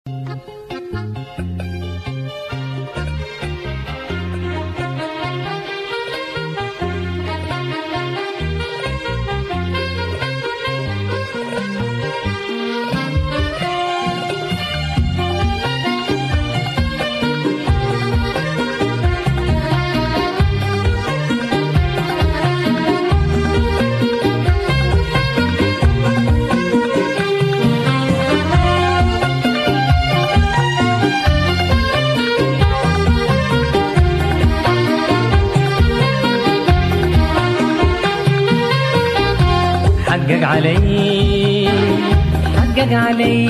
حقق علي حقق علي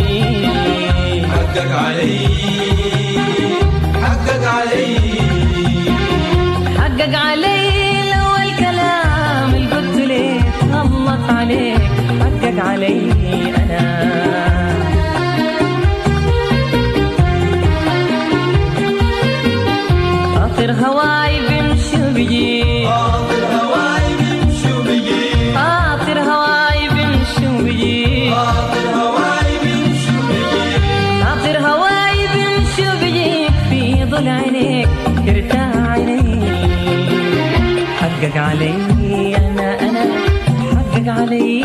حقق علي حقق علي حقق علي لو الكلام اللي قلت لك غلط عليك. حقق علي أنا خاطر هواي بيمشي وبيجي خاطر هواي بيمشي وبيجي خاطر هواي بيمشي وبيجي خاطر هواي بيمشي وبيجي خاطر هواي بيمشي وبيجيك في ضل عينيك ترتاح عينيك. حقق علي أنا حقق علي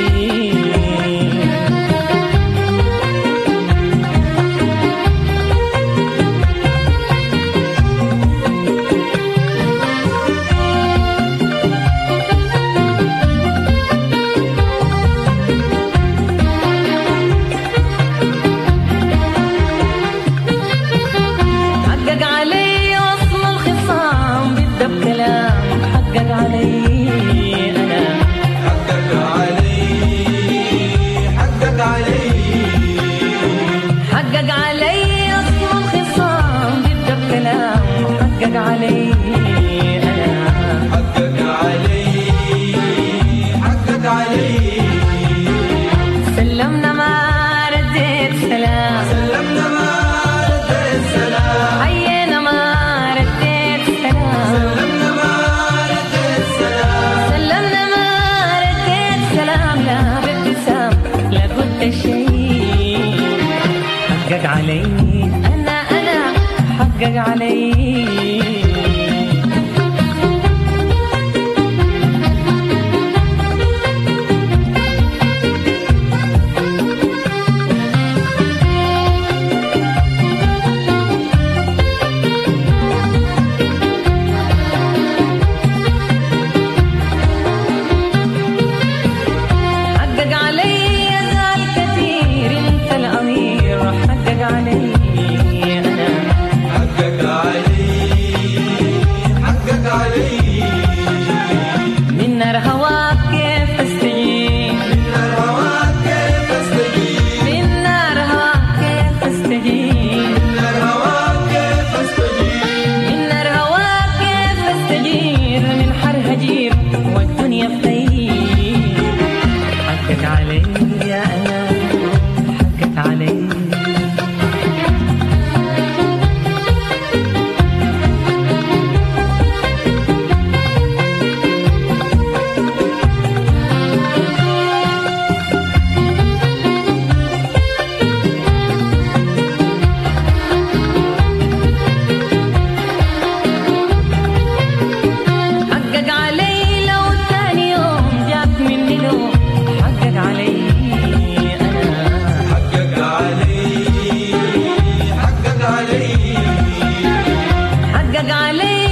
حقق علي أصل الخصام بدأ بكلام. حقق علي أنا حقق علي حقق علي سلمنا ما رديت سلام سلمنا ما رديت سلام حيينا ما رديت سلام سلمنا ما رديت سلام سلمنا ما رديت سلام لا بابتسام لا قلت شيء. حقق علي أنا حقق علي حقق علي يزال كثير انت الأمير. حقق علي أنا حقق علي حقق علي من نار هواك كيف استجيب من نار هواك كيف استجيب من نار هواك كيف استجيب من نار هواك كيف استجيب من نار هواك كيف استجير من حر هجير والدنيا بخير. حقق علي أنا حقق علي حقق علي لو ثاني يوم جاك مني لو. حقق علي أنا حقق علي حقق علي حقق علي